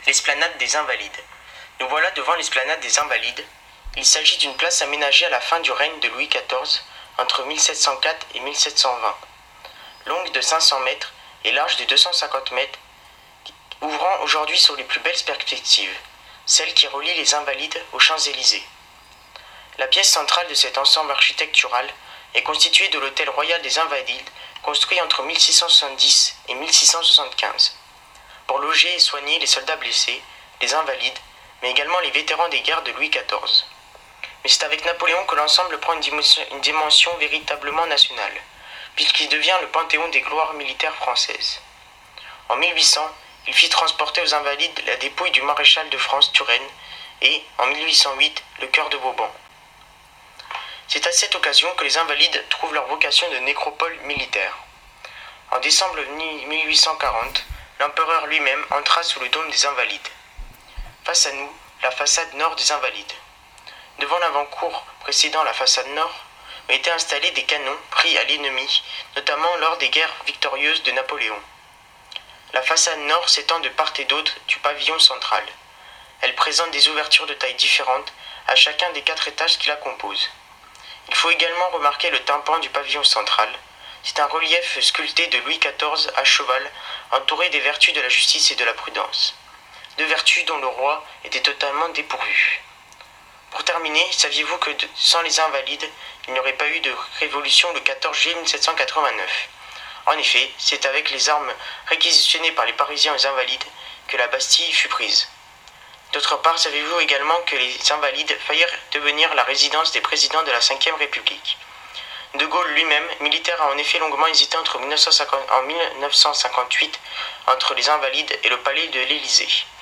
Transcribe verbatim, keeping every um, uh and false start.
L'esplanade des Invalides. Nous voilà devant l'esplanade des Invalides. Il s'agit d'une place aménagée à la fin du règne de Louis quatorze, entre mille sept cent quatre et mille sept cent vingt. Longue de cinq cents mètres et large de deux cent cinquante mètres, ouvrant aujourd'hui sur les plus belles perspectives, celle qui relie les Invalides aux Champs-Élysées. La pièce centrale de cet ensemble architectural est constituée de l'hôtel royal des Invalides, construit entre mille six cent soixante-dix et mille six cent soixante-quinze, pour loger et soigner les soldats blessés, les Invalides, mais également les vétérans des guerres de Louis quatorze. Mais c'est avec Napoléon que l'ensemble prend une dimension, une dimension véritablement nationale, puisqu'il devient le panthéon des gloires militaires françaises. En mille huit cents, il fit transporter aux Invalides la dépouille du maréchal de France Turenne et, en mille huit cent huit, le cœur de Vauban. C'est à cette occasion que les Invalides trouvent leur vocation de nécropole militaire. En décembre mille huit cent quarante, l'empereur lui-même entra sous le dôme des Invalides. Face à nous, la façade nord des Invalides. Devant l'avant-cour précédant la façade nord, ont été installés des canons pris à l'ennemi, notamment lors des guerres victorieuses de Napoléon. La façade nord s'étend de part et d'autre du pavillon central. Elle présente des ouvertures de tailles différentes à chacun des quatre étages qui la composent. Il faut également remarquer le tympan du pavillon central. C'est un relief sculpté de Louis quatorze à cheval, entouré des vertus de la justice et de la prudence. Deux vertus dont le roi était totalement dépourvu. Pour terminer, saviez-vous que sans les Invalides, il n'y aurait pas eu de révolution le quatorze juillet mille sept cent quatre-vingt-neuf? En effet, c'est avec les armes réquisitionnées par les Parisiens aux Invalides que la Bastille fut prise. D'autre part, savez-vous également que les Invalides faillirent devenir la résidence des présidents de la cinquième République? De Gaulle lui-même, militaire, a en effet longuement hésité entre mille neuf cent cinquante, en mille neuf cent cinquante-huit entre les Invalides et le palais de l'Élysée.